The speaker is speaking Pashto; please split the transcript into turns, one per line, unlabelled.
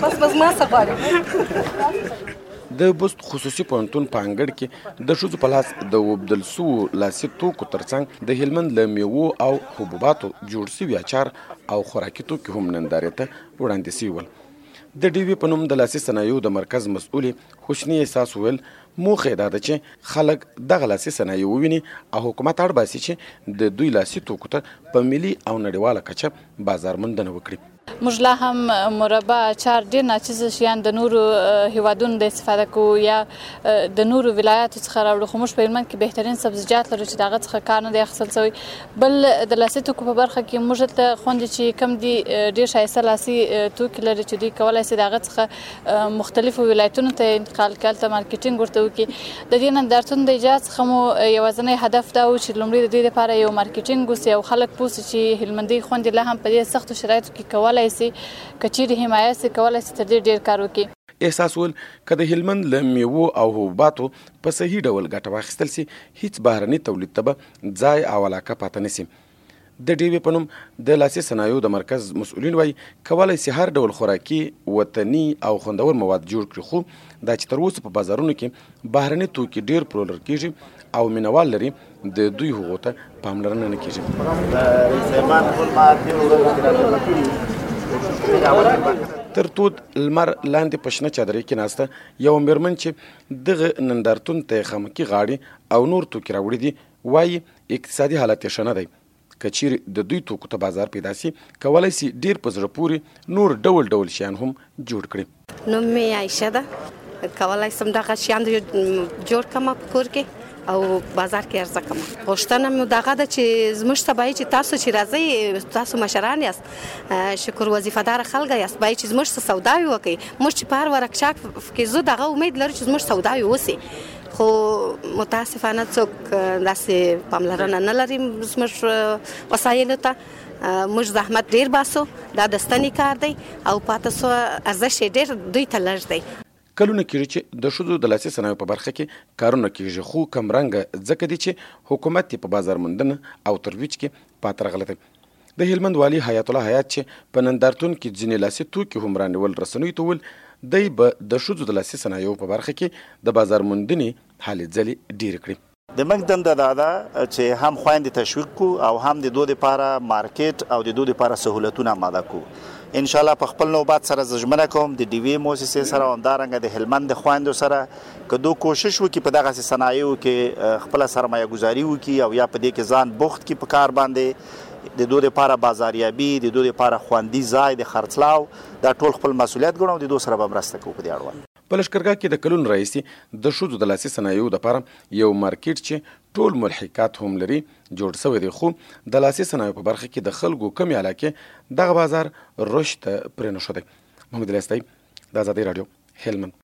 بس ما څه غواړې.
د بست خصوصي پوهنتون په انګړ کې د ښځو په لاس د وبدل سوو لاسي توکو ترڅنګ د هلمند له میوو او حبوباتو جوړ سوي اچار او خوراکي توکي هم نندارې ته وړاندې سوي ول. د ډیوي په نوم د لاسي صنایعو د مرکز مسؤلې حسني احساس ویل موخه یې دا ده چې خلک دغه لاسي صنایع وویني او حکومت اړ باسي چې د دوی لاسي توکو ته په ملي او نړیواله کچه بازار موندنه وکړي.
موږ لا هم مربا اچار ډېر ناچیزه شیان د نورو هیوادونو د استفاده کوو یا د نورو ولایاتو څخه راوړو، خو موږ په هلمند کې بهترین سبزیجات لرو چې د هغه څخه کار نه دی اخیستل سوی. بل د لاسي توکو په برخه کې موږ دلته خوندې چې کم دي ډېر ښایسته لاسي توکي لري چې دوی کولی سي د هغه څخه مختلفو ولایتونو ته انتقال کړي، هلته مارکیټینګ ورته وکړي. د دې نندارتون د ایجاد څخه مو یوازینی هدف دا و چې لومړی د دې لپاره یو مارکیټینګ وسي او خلک پوه سي چې هلمندۍ خوندې لا هم په دې سختو شرایطو کې کولی سي که چیرې حمایه سي کولی سي تر دې ډېر کار وکړي.
احساس ول که د هلمند له میوو او حبوباتو په صحیح ډول ګټه واخیستل سي هیڅ بهرني تولید ته به ځای او علاقه پاته نه سي. د ډیوي په نوم د لاسي صنایعو د مرکز مسؤلین وایي کولی سي هر ډول خوراکي وطني او خوندور مواد جوړ کړي، خو دا چې تر اوسه په بازارونو کې بهرني توکي ډیر پلورل کیږي او مینوال لري د دوی هغو ته پاملرنه نه کیږي. تر تود لمر لاندې په شنه چادرۍ کې ناسته یو میرمن چې دغه نندارتون ته خامکي غاړي او نور توکي راوړي دي وایي اقتصادي حالت یې ښه نه دی. که چیرې د دوی توکو ته بازار پیدا سي کولی سي ډیر په زړه پورې نور ډول ډول شیان هم جوړ کړي.
نوم مې عایشه ده، کولی سم دغه شیان جوړ کړم په کور کې او بازار کې عرضه کوم. غوښتنه مې دغه ده چې زموږ ته باید چې تاسو چې راځئ، تاسو مشران یاست، شکر وظیفه‌دار خلک یاست، باید چې زموږ څه سوداوي وکړئ. موږ چې په هر ورکشاپ کې زه دغه امید لرو چې زموږ سوداوي وسي، خو متاسفانه څوک داسې پاملرنه نه لري زموږ وسایلو ته. موږ زحمت ډیر باسو، دا د ستنې کار دی او پاته سو ارزښت یې ډیر دوی ته لږ دی.
کلونه کېږي چې د ښځو د لاسي صنایعو په برخه کې کارونه کېږي، خو کمرنګه ځکه دي چې حکومت یې په بازار موندنه او ترویج کې پاتې راغلی دی. د هلمند والي حیات الله حیات چې په نندارتون کې ځینې لاسي توکي هم رانیول رسنیو ته ویل دی به د ښځو د لاسي صنایعو په برخه کې د بازار موندنې هلې ځلې ډېرې کړي.
د موږ دنده دا ده چې هم خویندې تشویق کړو او هم د دوی لپاره مارکیټ او د دوی لپاره سهولتونه آماده کړو. ان شاء الله په خپل نوبت سره ژمنه کوم د ډیوي مؤسسې سره او همدارنګه د هلمند د خویندو سره که دوی کوشش وکړي په دغسې صنایعو کې خپله سرمایه گذاري وکړي او یا په دې کې ځان بوخت کړي په کار باندې، د دوی لپاره بازاریابي، د دوی لپاره خوندي ځای د خرڅلاو، دا ټول خپل مسؤلیت ګڼو، د دوی سره به مرسته کوو په دې اړوند.
په لښکرګاه کې د کلونو راهیسې د ښځو د لاسي صنایعو دپاره یو مارکیټ چې ټول ملحقات هم لري جوړ سوی دی، خو د لاسي صنایعو په برخه کې د خلکو کمې علاقې دغه بازار رشد ته پرې نه ښودی. محمد الاستی، د ازادۍ راډیو، هلمند.